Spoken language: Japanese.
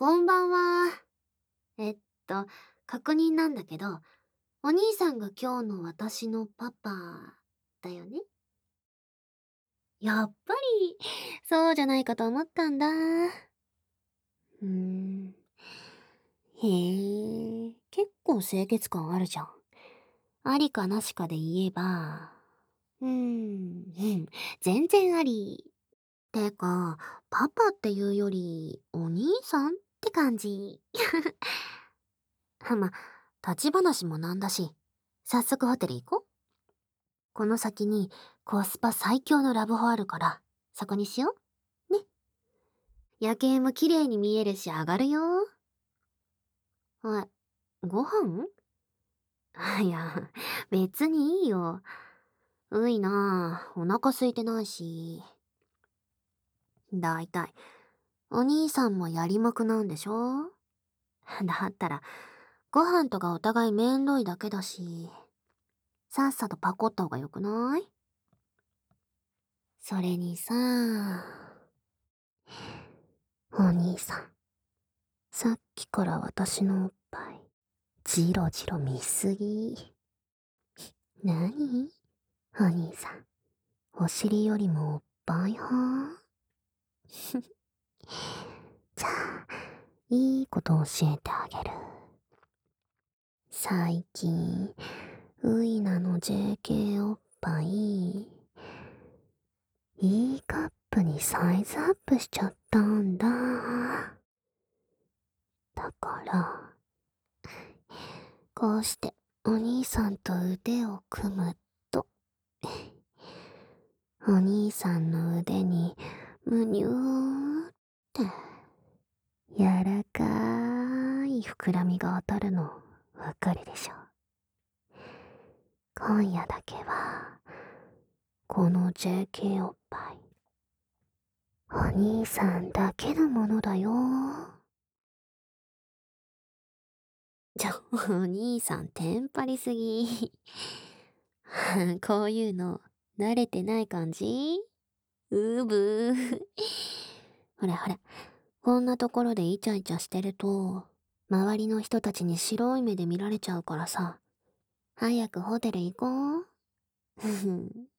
こんばんは。えっと、確認なんだけど、お兄さんが今日の私のパパだよね？やっぱり、そうじゃないかと思ったんだ。ーん。へえ、結構清潔感あるじゃん。ありかなしかで言えば、全然あり。てか、パパっていうより、お兄さんって感じ。ま、立ち話もなんだし、早速ホテル行こう。この先にコスパ最強のラブホあるから、そこにしよう。ね。夜景も綺麗に見えるし上がるよ。はい、ご飯いや、別にいいよ。ういなぁ、お腹空いてないし。だいたい、お兄さんもやりもくなんでしょ？だったら、ご飯とかお互いめんどいだけだし、さっさとパコった方がよくない？それにさ、お兄さん、さっきから私のおっぱい、じろじろ見すぎ。なに？お兄さん、お尻よりもおっぱい派？じゃあ、いいこと教えてあげる。最近、ウイナの JK おっぱい、E カップにサイズアップしちゃったんだ。だから、こうしてお兄さんと腕を組むと、お兄さんの腕にむにゅーって、柔らかい膨らみが当たるのわかるでしょ？今夜だけは、この JK おっぱい、お兄さんだけのものだよ。お兄さんテンパりすぎ。こういうの、慣れてない感じ？うぶー。ほらほら、こんなところでイチャイチャしてると、周りの人たちに白い目で見られちゃうからさ、早くホテル行こう。